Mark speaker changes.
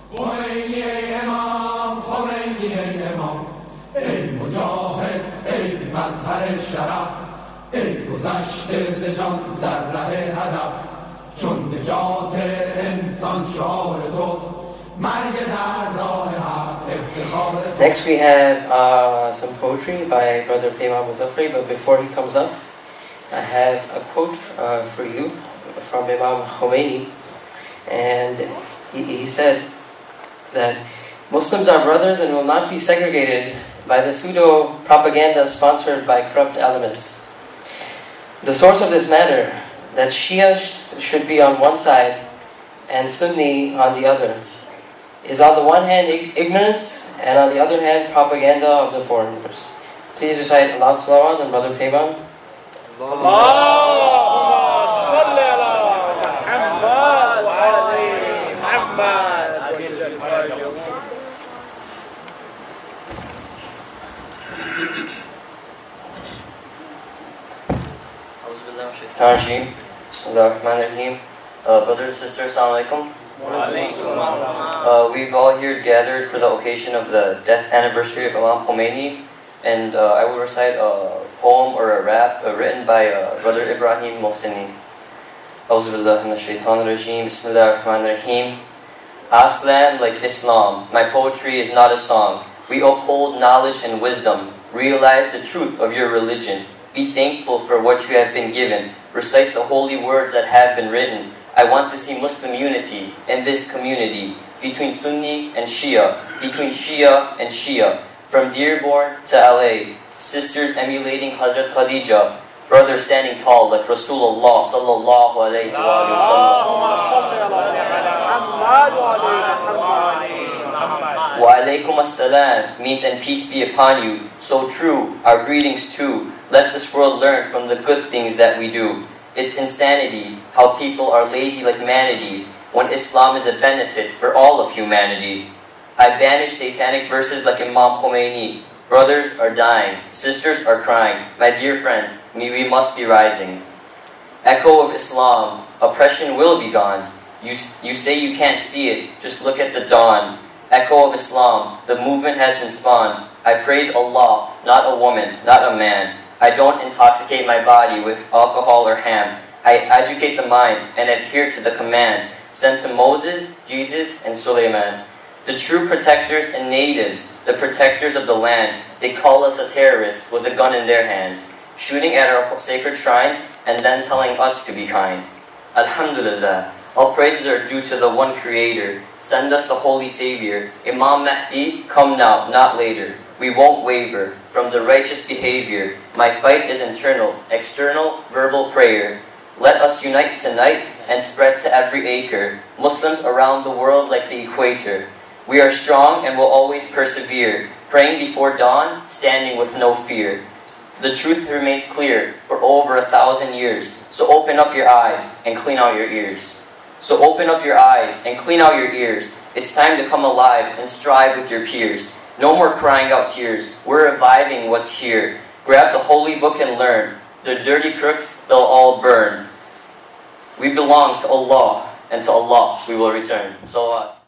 Speaker 1: خمینی ای امام، خمینی ای امام، ای مجاهد، ای مظهر شرف، ای گذشته ز جان در ره هدف، چون نجات انسان شعار توست، مرگ در راه حق افتخار توست.
Speaker 2: Next we have some poetry by Brother Peyman Muzaffari, but before he comes up, I have a quote for you from Imam Khomeini, and he said that Muslims are brothers and will not be segregated by the pseudo-propaganda sponsored by corrupt elements. The source of this matter, that Shia should be on one side and Sunni on the other, is on the one hand ignorance and on the other hand propaganda of the foreigners. Please recite a loud salawat on Brother Peyman.
Speaker 3: Allahumma salli ala Muhammad wa ali Muhammad.
Speaker 4: Bismillahirrahmanirrahim. Brothers and sisters, assalamu alaikum. We've all here gathered for the occasion of the death anniversary of Imam Khomeini, and I will recite a poem or a rap written by Brother Ibrahim Mohseni. Auzubillahi minash shaitanir rajim. Bismillahirrahmanirrahim. Aslam like Islam, my poetry is not a song. We uphold knowledge and wisdom. Realize the truth of your religion. Be thankful for what you have been given. Recite the holy words that have been written. I want to see Muslim unity in this community, between Sunni and Shia, between Shia and Shia, from Dearborn to LA, sisters emulating Hazrat Khadija, brothers standing tall like Rasulullah sallallahu alayhi wa sallam. Wa alaykum as-salam means and peace be upon you. So true, our greetings too. Let this world learn from the good things that we do. It's insanity how people are lazy like manatees when Islam is a benefit for all of humanity. I banish satanic verses like Imam Khomeini. Brothers are dying, sisters are crying. My dear friends, we must be rising. Echo of Islam, oppression will be gone. You say you can't see it, just look at the dawn. Echo of Islam, the movement has been spawned. I praise Allah, not a woman, not a man. I don't intoxicate my body with alcohol or ham. I educate the mind and adhere to the commands sent to Moses, Jesus, and Suleiman. The true protectors and natives, the protectors of the land, they call us a terrorist with a gun in their hands, shooting at our sacred shrines and then telling us to be kind. Alhamdulillah, all praises are due to the one Creator. Send us the Holy Savior. Imam Mahdi, come now, not later. We won't waver from the righteous behavior. My fight is internal, external, verbal prayer. Let us unite tonight and spread to every acre. Muslims around the world like the equator. We are strong and will always persevere, praying before dawn, standing with no fear. The truth remains clear for over 1,000 years. So open up your eyes and clean out your ears. So open up your eyes and clean out your ears. It's time to come alive and strive with your peers. No more crying out tears. We're reviving what's here. Grab the holy book and learn. The dirty crooks, they'll all burn. We belong to Allah, and to Allah we will return. Salawat.